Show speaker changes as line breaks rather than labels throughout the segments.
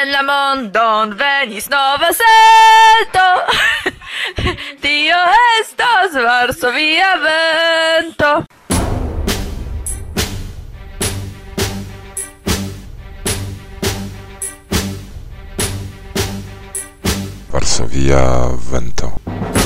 nella mondon venis nova sento, Dio estas Varsovia vento.
Varsovia vento.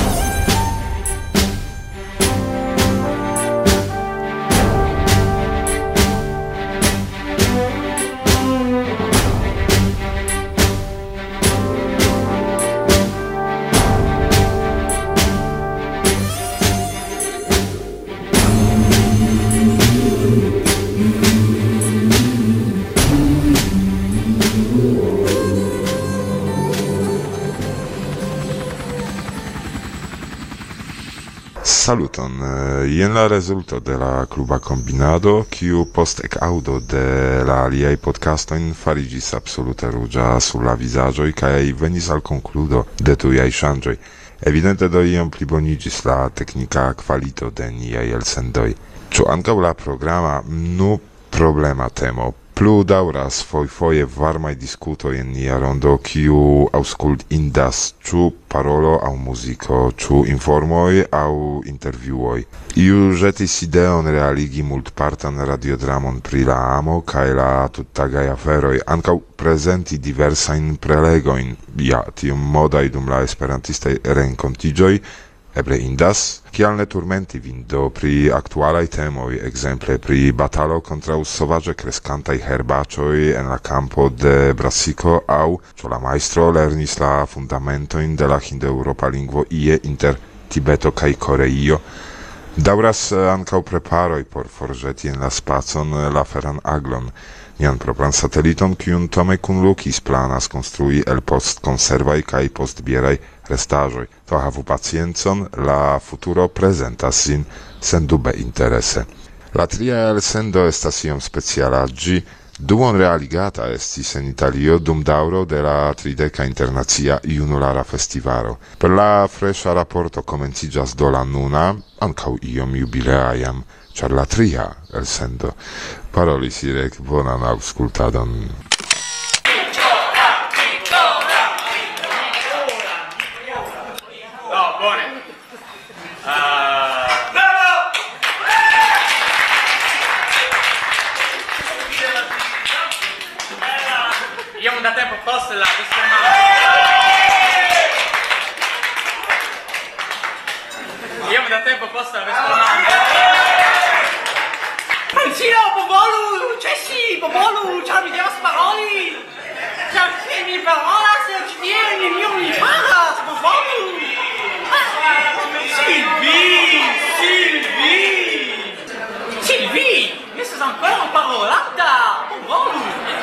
Saluton, jen la rezulto de la kluba kombinado, kiu post ekaudo de la aliaj podcastojn fariĝis absolute ruĝa sur la vizaĝoj kaj venis al konkludo de tujaj ŝanĝoj. Evidente do iom pliboniĝis la teknika kvalito de niaj elsendoj. Ĉu ankaŭ la programa problema temo plu daŭras fojfoje varmaj diskutoj en nia rondo, kiu aŭskultindas ĉu parolo aŭ muziko, ĉu informoj aŭ intervjuoj. Iu ĵetis ideon realigi multpartan radiodramon pri la amo kaj la tuttagaj aferoj, ankaŭ prezenti diversajn prelegojn, tiom modaj dum la esperantistaj renkontiĝoj. Eble indas, kial ne turmenti vin do pri aktualaj temoj, ekzemple pri batalo kontraŭ sovaĝe kreskantaj herbaĉoj en la kampo de Brasiko aŭ ĉu la majstro lernis la fundamentojn de la hindeŭropa lingvo ie inter Tibeto kaj Koreio. Daŭras ankaŭ preparoj por forĵeti en la spacon la feran aglon, nian propran sateliton, kiun Tome kunlukis planas konstrui el postkonservaj kaj postbieraj restaĵoj. To havu paciencon, la futuro prezentas sin sendube interese. La tria elsendo estas iom speciala. Ĝi duon realigata estis en Italio dum daŭro de la 30. Internacia Junulara Festivalo. Per la freŝa raporto komenciĝas do la nuna, ankaŭ iom jubilea jam, ĉar la tria elsendo. Parolis Irek, bonan aŭskultadon.
Io da tempo posso la Vespermangia. Io da tempo posso la Vespermangia.
Francino, Bobolu, Cessi, Bobolu, ciao, mi devo sparoli. Ciao, mi parola, se ci vieni, io mi parla, Bobolu. Silvi, mi sto ancora un parolata, Bobolu.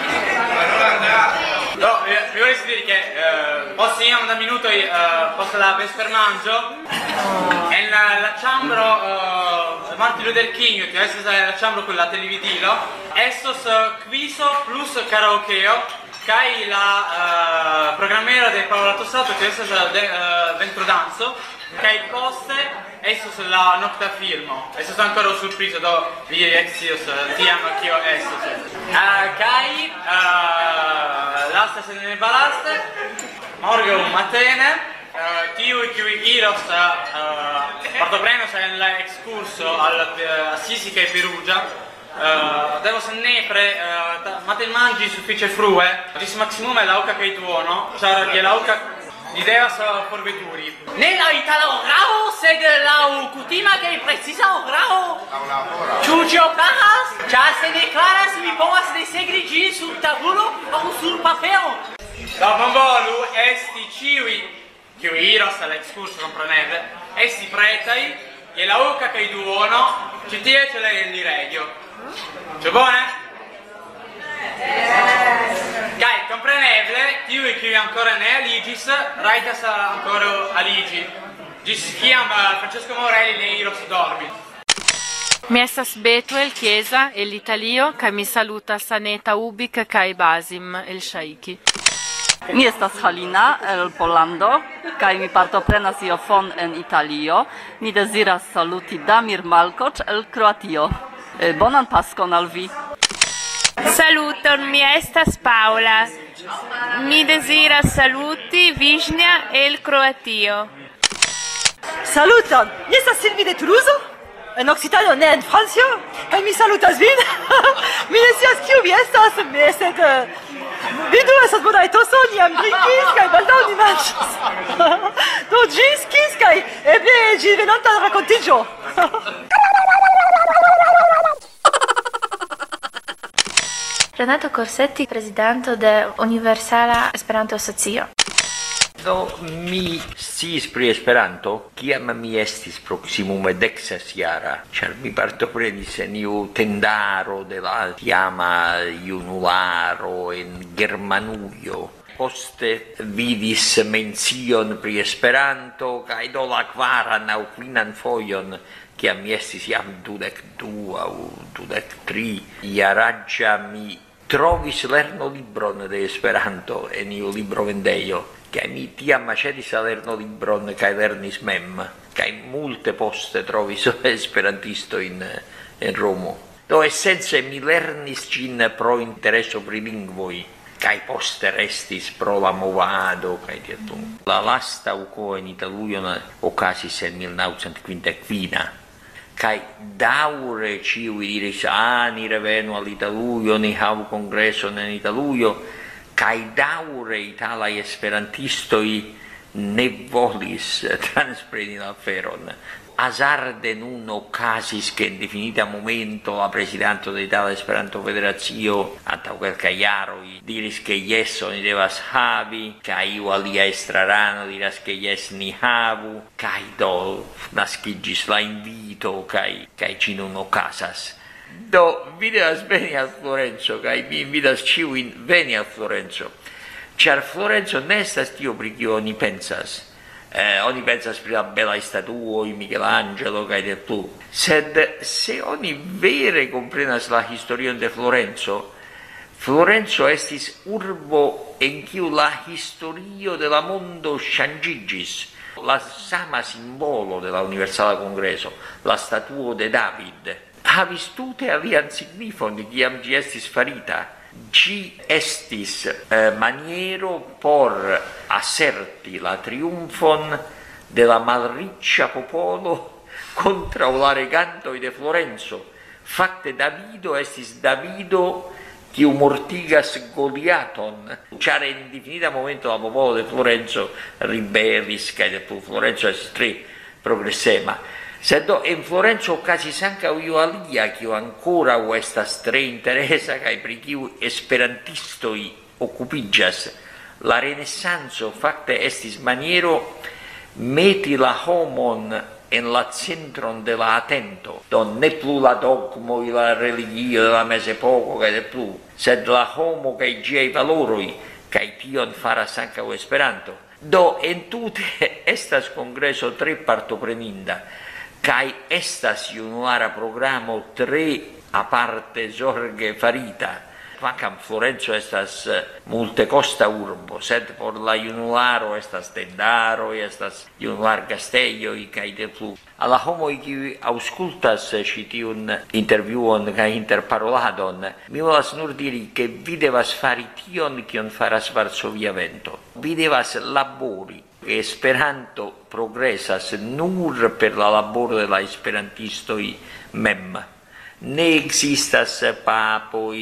No, mi volessi dire che posso io da minuto posso la Vespermangio e la ciambro Martin Luther King, che adesso è la ciambro con la televidilo, estos quiso plus karaokeo, kai la programmera del Paolo Tossato, che adesso è dentro danzo, kai poste estos la nocta filmo, e sto ancora un sorpreso do vi exios ti amo che io estos kai lasta se ne balaste morgo matene tiu iros partoprenos en la excurso al Assisi e Perugia. Devo se nepre maten mangi suffice frue dis maximum è lauca che duono char che lauca l'idea sa forveturi
Nella italo bravo sed la cutima che precisa bravo Ciuccio caras già se declaras mi povas de segrigi sul tabulo o sul papero
la bambolu esti ciui che iros all'excurso compreneve esti pretai e la uca che duono ci tie ce l'è in radio c'è buone? Gai, compreneble, tiui che ancora ne aligis, raitas ancora aligi. Gis chiam Francesco Morelli ne iros dormi.
Mi estas Betuel Chiesa el Italio, kaj mi salutas Aneta Ubik kaj Basim el Shaiki.
Mi estas Halina el Pollando, kaj mi partoprenas iofon en Italio. Mi deziras saluti Damir Malkoc el Kroatio. Bonan Paskon al vi.
Saluton, mi estas Paula. Mi deziras saluti Vișnia el Kroatio.
Saluton, mi estas Silvi de Toulouse, en Occitanio, ne en Francio, kaj mi salutas vin. Mi ne scias kiu vi estas, sed vidu, estas bona etoso, ni jam drinkis kaj baldaŭ ni manĝas. Do ĝis kis kaj eble ĝis venonta rakontiĝo.
Renato Corsetti, presidente de Universala Esperanto Asocio.
Do mi sciis pri Esperanto, kiam mi estis proximume 16 jara, ĉar mi partoprenis en iu tendaro de la tiama junularo en Germanujo. Poste vidis mencion pri Esperanto, kaj do la kvaran aŭ kvinan fojon, kiam mi estis jam 22 aŭ 23 jaraĝa, mi trovis lernolibron de Esperanto en iu librovendejo, kaj mi tiam aĉetis la lernolibron kaj lernis mem, kaj multe poste trovis esperantistojn en Romo. Do esence mi lernis ĝin pro intereso pri lingvoj, kaj poste restis pro la movado kaj tiel plu. La lasta uko en Italujon okazis en 1955. Kaj daŭre ĉiuj diris, ni revenu al Italujo, ni havu kongreson en Italujo, kaj daŭre italaj esperantistoj ne volis transpreni la aferon. Hazarde nun okazis che in definita momento la presidente dell'Italia Esperanto Federacio antaŭ kelkaj jaroj diris ke jes oni devas havi, kaj iu alia estrarano diras ke jes ni havu, kaj do naskiĝis la invito kaj ĝi nun okazas. Do vi devas veni al Florenco, kaj mi invitas ĉiujn veni al Florenco, ĉar Florenco ne estas tio pri kio oni pensas. Oni pensas pri la belaj statuoj, Michelangelo kaj tiel plu. Sed se oni vere komprenas la historion de Florenco, Florenco estis urbo en kiu la historio de la mondo ŝanĝiĝis. La sama simbolo de la Universala Kongreso, la statuo de David, havis tute alian signifon kiam ĝi estis farita. Ĝi estis maniero por aserti la triumfon de la malriĉa popolo kontraŭ la regantoj de Florenco. Fakte Davido estis Davido kiu mortigas Goliaton, ĉar en difinita momento la popolo de Florenco ribelis kaj Florenco estis tre progresema. Sed do en Florenco okazis ankaŭ io alia, kiu ankoraŭ estas tre interesa kaj pri kiu esperantistoj okupiĝas. La renesanco fakte estis maniero meti la homon en la centron de la atento. Do ne plu la dogmoj, la religio de la mezepoko kaj de plu, sed la homo kaj ĝiaj valoroj, kaj tion faras ankaŭ Esperanto. Do entute estas kongreso tre partopreninda. Kaj estas junulara programo tre aparte zorge farita. Kvankam Florenco estas multekosta urbo, sed por la junularo estas tendaroj, estas junulargastejoj kaj tiel plu. Al la homoj kiuj aŭskultas ĉi tiun intervjuon kaj interparoladon, mi volas nur diri, ke vi devas fari tion, kion faras Varsovia Vento. Vi devas labori. Esperanto progresas nur per la laboro de la esperantistoj mem. Ne existas papoj,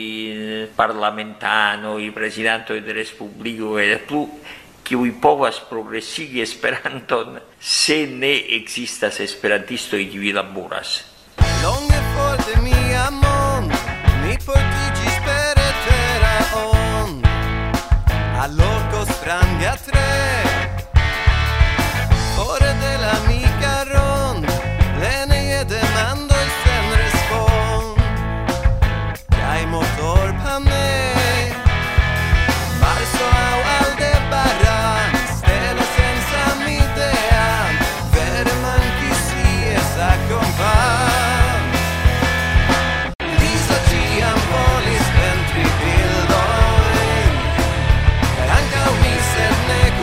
parlamentanoj, presidentoj de respubliko kaj plu, kiuj povas progresigi Esperanton se ne existas esperantistoj kiuj laboras.
Longe for de mia mond, mi portiĝis per etera on, a loko stranga tre. Fore de la mica rond, plene demando sen respond, kaj motor pane, marso aŭ Aldebaran, stelo senza midean, vere mankis ies akompan. Lizo ĉiam volis pentri bildojn, kaj ankaŭ mi sed ne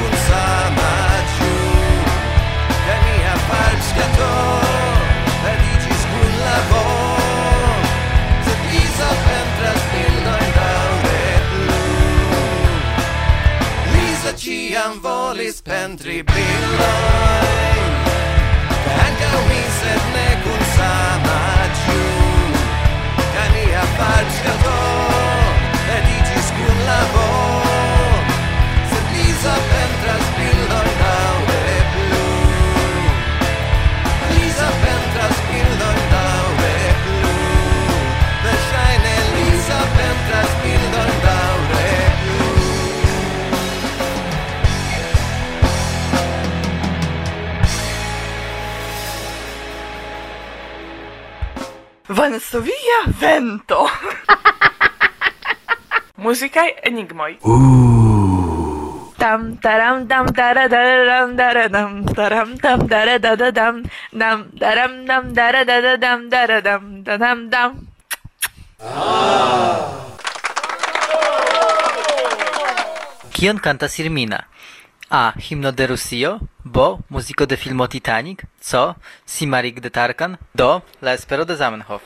ciam volis pentri bildojn, kaj ankaŭ mi sed ne kun sama ĝu, kaj mia falĉato dediĉis kun labor, sed Lisa pentras bildojn daŭre plu. Lisa pentras bildojn daŭre plu. Verŝajne Lisa pentras bildojn daŭre plu.
Varsovia vento. Muzikaj enigmoj. Tam taram tam taradam daradam taram tam daradadam nam daram nam daradadam daradam dadam dam.
Kion kantas Irmina? A. Himno de Rusio. B. Muziko de filmo Titanic. C. Simarik de Tarkan. D. La Espero de Zamenhof.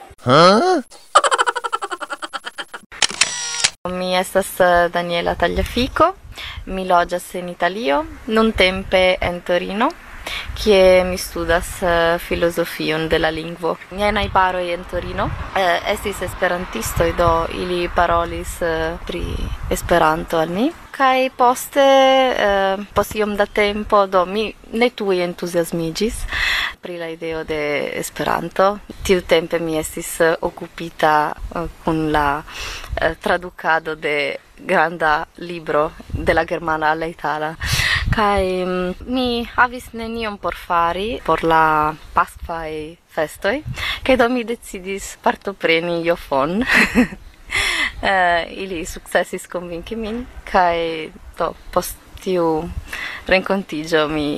Mi estas Daniela Tagliafico, mi loĝas en Italio, nuntempe en Torino, kie mi studas filozofion de la lingvo. Miaj najbaroj en Torino estis esperantistoj, do ili parolis pri Esperanto al mi. Kaj poste, post iom da tempo, do mi ne tuj entuziasmiĝis pri la ideo de Esperanto. Tiutempe mi estis okupita kun la tradukado de granda libro de la germana al la itala. Kaj mi havis nenion por fari por la paskvaj festoj, kaj do mi decidis partopreni iofon. Ili sukcesis konvinki min, kaj do post tiu renkontiĝo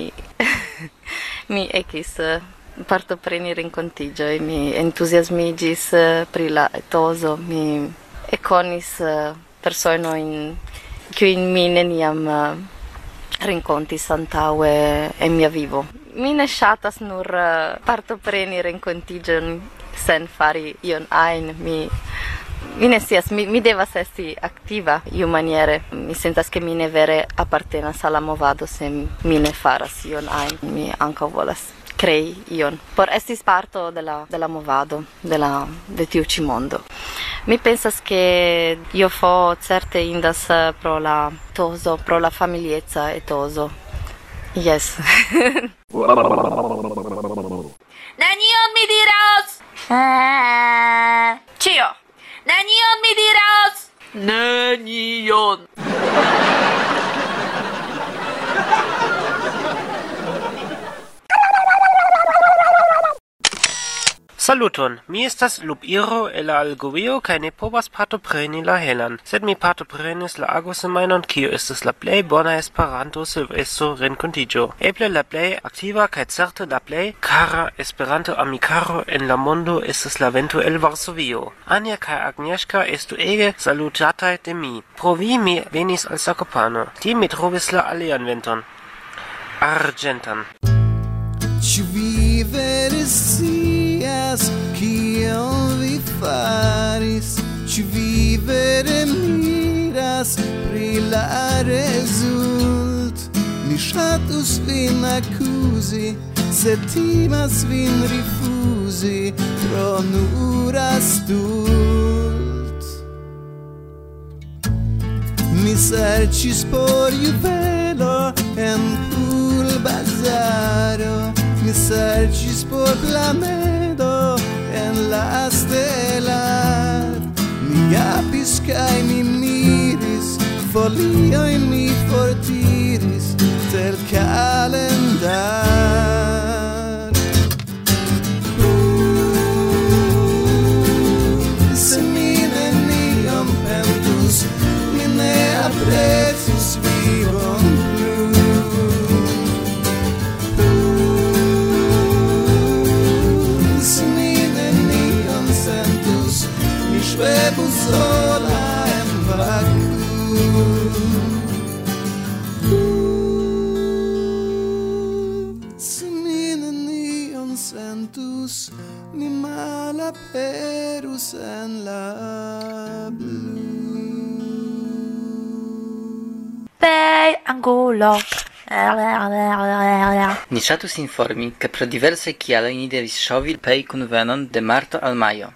mi ekis partopreni renkontiĝoj, mi entuziasmiĝis pri la etoso, mi ekonis personojn kiujn mi neniam renkontis antaŭe en mia vivo. Mi ne ŝatas nur partopreni renkontiĝon sen fari ion ajn, mi ne scias, mi devas esti aktiva iumaniere. Mi sentas ke mi ne vere apartenas al la movado se mi ne faras ion ajn. Mi ankaŭ volas crei ion por estis parto de la movado de tiu ĉi mondo. Mi pensas ke Iofo certe indas pro la etoso, pro la familieca etoso. Yes.
Nenion mi diras! Ĉio! Nenion mi diras!
Nenion. Saluton, mi estas Lupiro el la Algorio kaj ne povas partopreni la helan, sed mi partoprenis la agosemajnon, kiu estas la plej bona Esperanto-silvestro renkontiĝo. Eble la plej aktiva kaj certe la plej kara Esperanto-amikaro en la mondo estas la vento el Varsovio. Anja kaj Agnieszka estu ege salutataj de mi. Pro vi mi venis al Zakopano. Tie mi trovis la alian venton. Arĝentan.
Ĉu vi vere scias kion vi faris? Ĉu vi vere miras pri la rezult? Mi ŝatus vin akuzi, sed timas vin rifuzi pro nura stult. Mi serĉis por juvelo en Pulbazaro, mi serĉis por planedo en la stelar. Mi japis kaj mi miris, foliojn mi fortiris tel kalendar. Se mi nenion pentus, mi ne aprecius vivon plu. Ŝvebus sola en vakuum. Se mi nenion sentus, mi malaperus en la blu.
kai angulo.
Ni ŝatus informi, ke pro diversaj kialoj ni devis ŝovi pej kunvenon de marto al majo.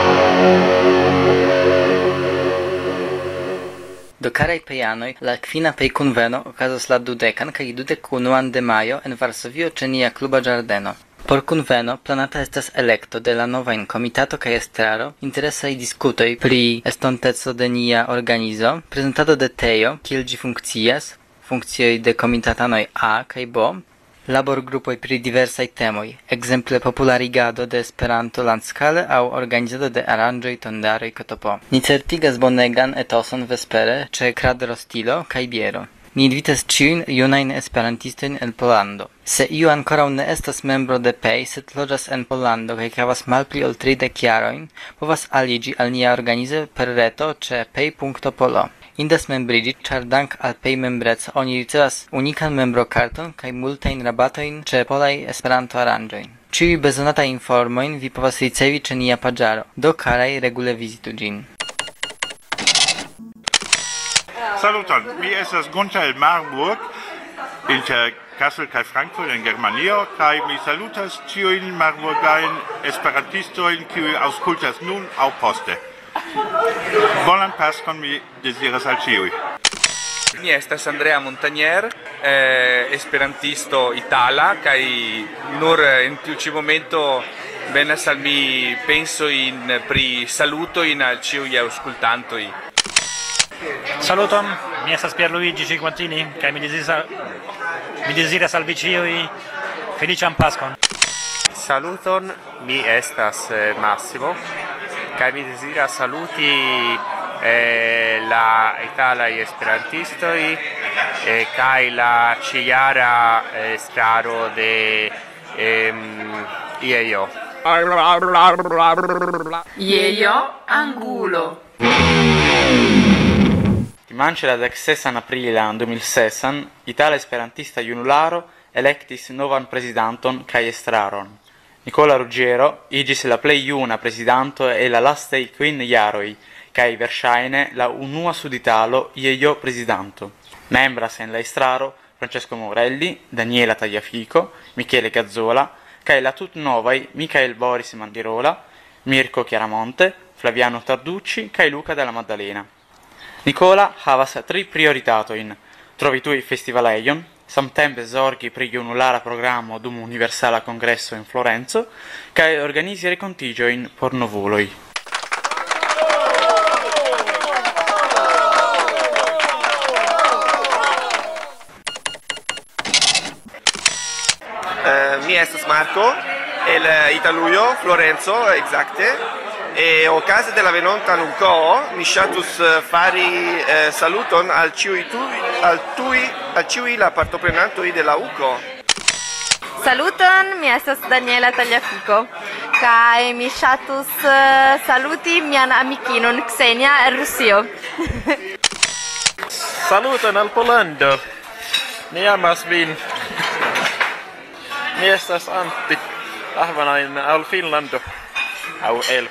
Do karaj pejanoj, la kvina pej kunveno okazos la 20 kaj 21 de majo en Varsovio ĉe nia kluba ĝardeno. Por kunveno planata estas elekto de la novajn komitato kaj estraro, interesaj diskutoj pri estonteco de nia organizo, prezentado de teo, kiel ĝi funkcias, funkcioj de komitatanoj A kaj B, laborgrupoj pri diversaj temoj, ekzemple popularigado de Esperanto landskale aŭ organizado de aranĝoj, tondaroj, ktp. Ni certigas bonegan etoson vespere ĉe Kradrostilo kaj biero. Ni invitas ĉiujn junajn esperantistojn el Pollando. Se iu ankoraŭ ne estas membro de PEI, sed loĝas en Pollando kaj havas malpli ol 30 jarojn, povas aliĝi al nia organizo per reto ĉe pei.polo. Indas membriĝi, ĉar dank al PEI membreco oni ricevas unikan membrokarton kaj multajn rabatojn ĉe polaj Esperanto-aranĝoj. Ĉiuj bezonataj informojn vi povas ricevi ĉe nia paĝaro. Do karaj, regule vizitu ĝin.
Saluton, mi estas Gunter el Marburg, inter Kassel kaj Frankfurt en Germanio, kaj mi salutas ĉiujn marburgajn esperantistojn, kiuj aŭskultas nun aŭ poste. Bonan Paskon mi deziras al ĉiuj.
Mi estas Andrea Montagnier, esperantisto itala, kaj nur en tiu ĉi momento venas al mi pensojn pri salutojn al ĉiuj aŭskultantoj.
Saluton, mi estas Pierluigi Cinquantini, kaj mi deziras al vi ĉiuj feliĉan Paskon.
Saluton, mi estas Massimo, kaj mi deziras saluti la italaj esperantistoj kaj la ĉiara estraro de IEO.
IEO Angulo.
Dimanĉe la 16 aprilan 2016, Itala Esperantista Junularo elektis novan prezidanton kaj estraron. Nicola Ruggiero iĝis la plej juna prezidanto en la lastaj 5 jaroj kaj verŝajne la unua suditalo IEO prezidanto. Membras en la estraro Francesco Morelli, Daniela Tagliafico, Michele Gazzola kaj la tutnovaj Michael Boris Mandirola, Mirko Chiaramonte, Flaviano Tarducci kaj Luca della Maddalena. Nicola havas 3 prioritatojn: trovi tuj festivalejon, samtempe zorgi pri junulara programo dum Universala Kongreso en Florenco, kaj organizi renkontiĝojn por novuloj.
Mi estas Marco, el Italujo, Florenzo, exacte. E okaze de la venonta nunco mi ŝatus fari saluton al ĉiuj la partoprenantoj de la UKO.
Saluton, mi estas Daniela Tagliafico, kaj mi ŝatus saluti mian amikinon Ksenia el Rusio.
Saluton al Pollando. Mi amas vin. Mi estas Antti Ahvanainen al Finlando. Au el.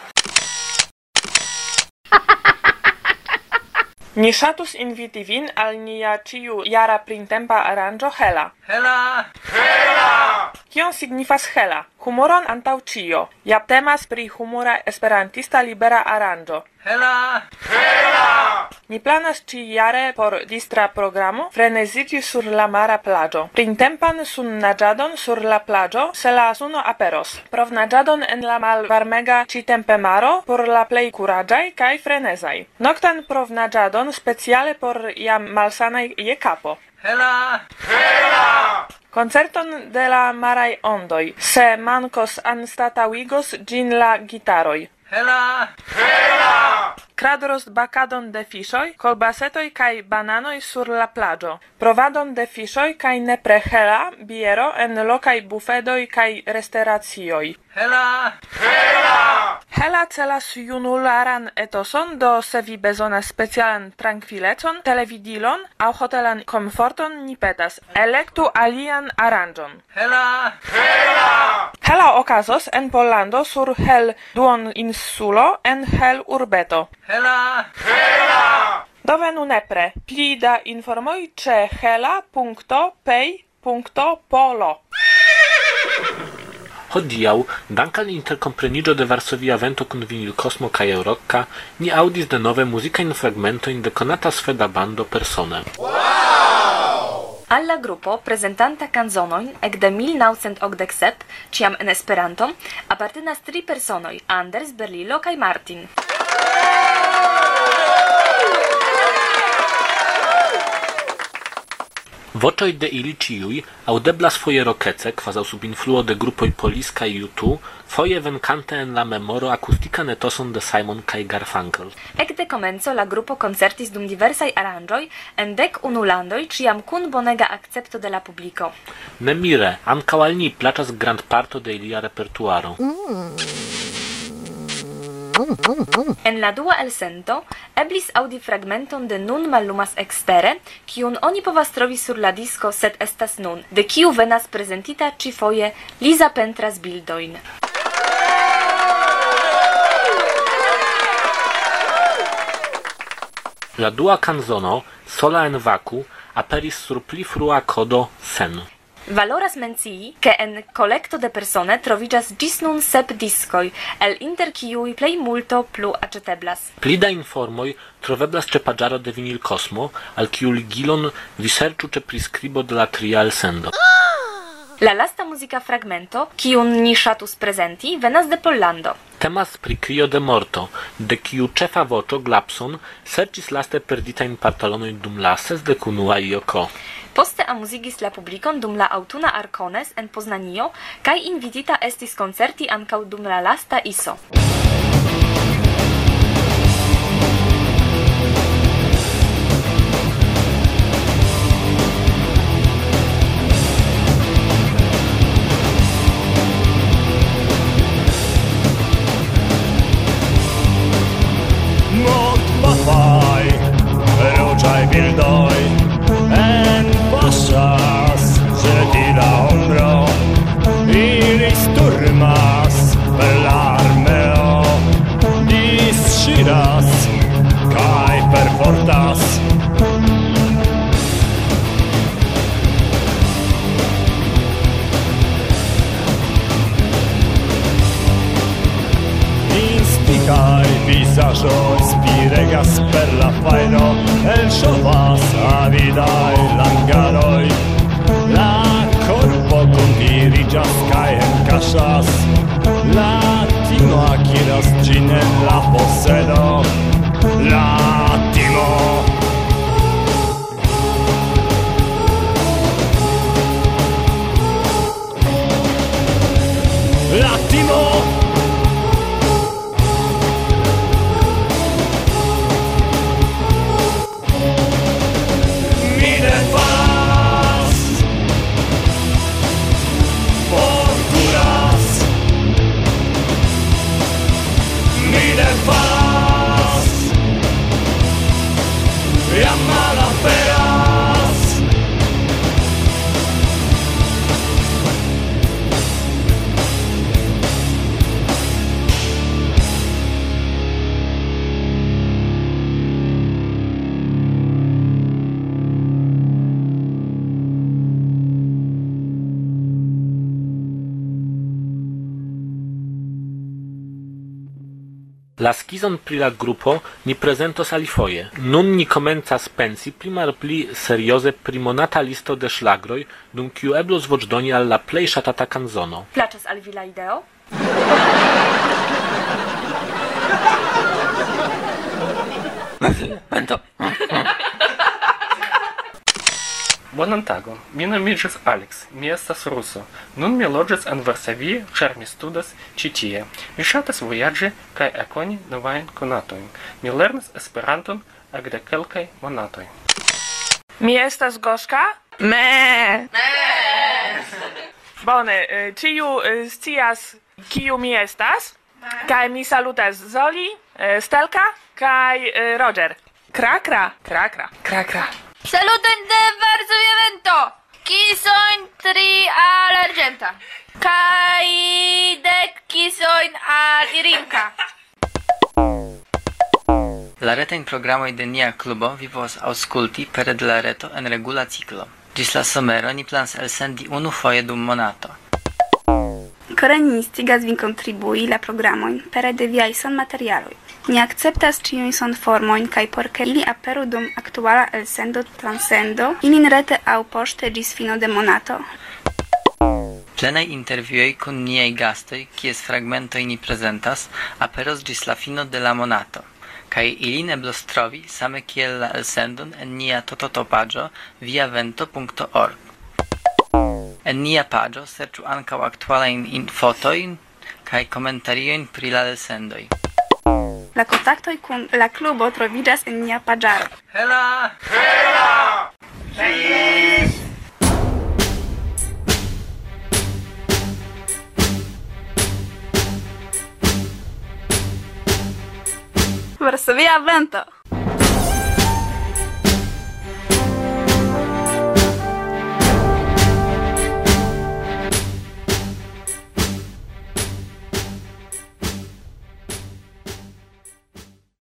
Ni ŝatus inviti vin al nia ĉiujara printempa aranĝo Hela.
Hela!
Kion signifas Hela? Humoron antaŭ ĉio. Ja temas pri humora esperantista libera aranĝo.
Hela!
Ni planas ĉiujare por distra programo freneziĝi sur la mara plaĝo. Printempan sunnaĝadon sur la plaĝo se la suno aperos. Provnaĝadon en la malvarmega ĉitempe maro por la plej kuraĝaj kaj frenezaj. Noktan provnaĝadon speciale por jam malsanaj je kapo.
Hela!
Koncerton de la maraj ondoj, se mankos anstataŭigos ĝin la gitaroj.
Hela!
Kradros bakadon de fiŝoj, kolbasetoj kaj bananoj sur la plaĝo. Provadon de fiŝoj kaj nepre hela biero en lokaj bufedoj kaj restoracioj.
Hela!
Hela celas junularan etoson, do se vi bezonas specialan trankvilecon, televidilon aŭ hotelan komforton, ni petas: elektu alian aranĝon.
Hela!
Hela okazos en Pollando sur Hel duoninsulo en Hel urbeto.
Hela!
Dovenu nepre, pli da informoj ĉe hela.pej.polo.
Hodiaŭ, dank'al interkompreniĝo de Varsovia Vento kun Vinilkosmo kaj Eurocka, ni aŭdis denove muzikajn fragmentojn de konata sveda bando Persone.
Alla grupo prezentanta kanzonojn ekde 1987, ĉiam en Esperanto, apartenas 3 personoj: Anders, Berlilo kaj Martin.
Voĉoj de ili ĉiuj aŭdeblas foje rokece, kvazaŭ sub influo de grupoj Police kaj U2, foje venkante en la memoro akustikan etoson de Simon kaj Garfunkel.
Ekde komenco la grupo koncertis dum diversaj aranĝoj en 11 landoj, ĉiam kun bonega akcepto de la publiko.
Ne mire, ankaŭ al ni plaĉas grandparto de ilia repertuaro.
En la dua elsento eblis aŭdi fragmenton de Nun mallumas ekstere, kiun oni povas trovi sur la disko Sed estas nun, de kiu venas prezentita ĉifoje Liza pentras bildojn.
La dua kanzono, Sola en vaku, aperis sur pli frua kodo Sen.
Valoras mencii, ke en kolekto de Persone troviĝas ĝis nun 7 diskoj, el inter kiuj plej multo plu aĉeteblas.
Pli da informoj troveblas ĉe paĝaro de Vinilkosmo, al kiu ligilon vi serĉu ĉe priskribo de la tria elsendo.
La lasta muzika fragmento, kiun ni ŝatus prezenti, venas de Pollando.
Temas pri Krio de morto, de kiu ĉefa voĉo Glapson serĉis laste perditajn pantalonojn dum la 61. joko.
Poste amuzigis la publikon dum la aŭtuna Arcones en Poznanio kaj invitita estis koncerti ankaŭ dum la lasta ISO.
Motmafaj, ruĝaj bildoj en paŝas ĉe la ombro, ili sturmas per la armeo, disŝiras kaj perfortas. Inspikaj vizaĝoj spiregas per la fajro, elŝovas avidaj langaroj. La korpo kuntiriĝas kaj enkaŝas, la timo akiras ĝin en la posedo. La timo
La skizon pri la grupo ni prezentos alifoje. Nun ni komencas pensi pli malpli serioze pri monata listo de ŝlagroj, dum kiu eblus voĉdoni al la plej ŝatata kanzono.
Plaĉas al vi la ideo?
Vento. Bonan tagon, mi nomiĝas Alex, mi estas ruso. Nun mi loĝas en Varsovio, ĉar mi studas ĉi tie. Mi ŝatas vojaĝi kaj ekoni novajn konatojn. Mi lernas Esperanton ekde kelkaj monatoj.
Mi estas Goŝka?
Me!
Bone, ĉiu scias kiu mi estas? Kaj mi salutas Zoli, Stelka kaj Roger. Kra.
Saluton de Varsovia Vento! Kisojn 3 al Argenta. Kaj 10 kisojn al Irinka.
La retajn programoj de nia klubo vi povas aŭskulti pere de la reto en regula ciklo. Ĝis la somero ni planas elsendi unufoje dum monato.
Kore ni instigas vin kontribui la programojn pere de viaj sonmaterialoj. Ni akceptas ĉiujn sonformojn kaj por ke ili aperu dum aktuala elsendo transendo, ilin rete aŭ poŝte ĝis fino de monato.
Plenaj intervjuoj kun niaj gastoj, kies fragmentoj ni prezentas, aperos ĝis la fino de la monato. Kaj ilin eblos trovi same kiel la elsendon en nia tototopaĝo viavento.org. En nia paĝo serĉu ankaŭ aktualajn fotojn kaj komentariojn pri la elsendoj.
La kontaktoj kun la klubo troviĝas en nia paĝaro.
Hela!
Hela! Ĝis!
Varsovia Vento!